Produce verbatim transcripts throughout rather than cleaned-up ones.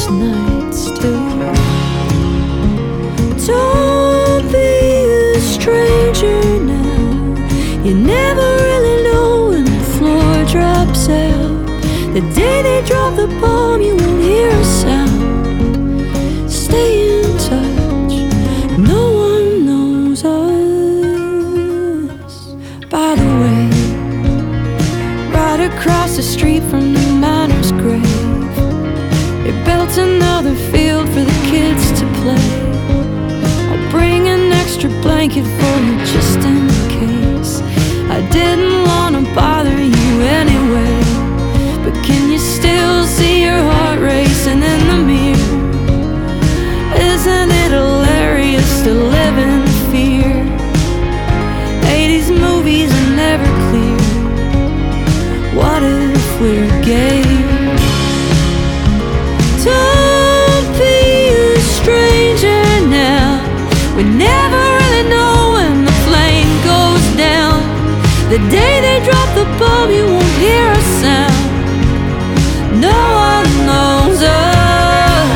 nights too. Don't be a stranger now. You never really know when the floor drops out. The day they drop the bomb, you won't hear a sound. Stay in touch. No one knows us. By the way, right across the street from the miner's grave, they built another field for the kids to play. I'll bring an extra blanket for you just in case. I didn't want to bother you anyway, but can you still see your heart racing in the mirror? Isn't it hilarious to live in fear? eighties movies are never clear. What if we're gay? Don't be a stranger now. We never really know when the flame goes down. The day they drop the bomb, you won't hear a sound. No one knows us.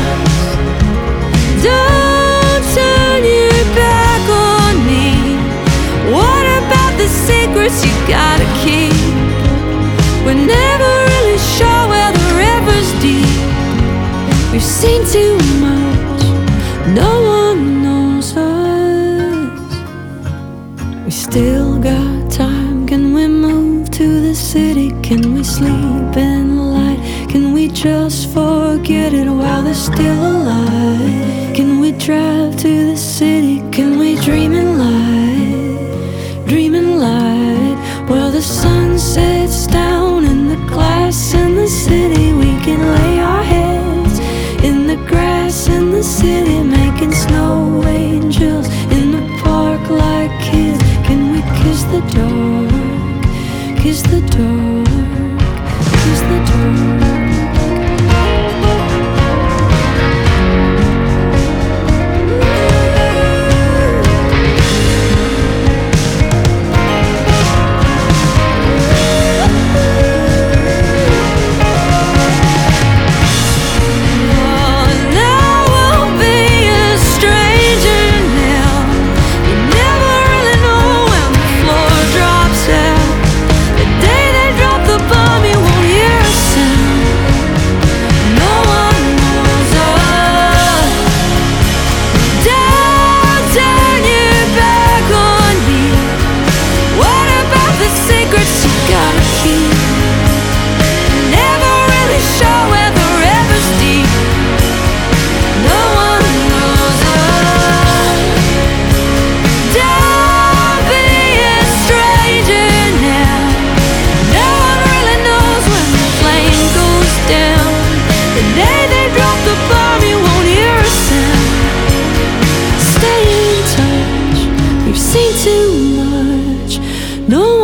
Don't turn your back on me. What about the secrets you gotta keep? We're never really sure where the river's deep. We've seen too much. No one knows us. We still got time. Can we move to the city? Can we sleep in the light? Can we just forget it while they're still alive? Can we drive to the city? Can we dream in light? Dream in light. While the sun sets down in the glass in the city, we can lay our heads in the grass in the city, making snow angels in the park like kids. Can we kiss the dark? Kiss the dark. Kiss the dark. Too much. No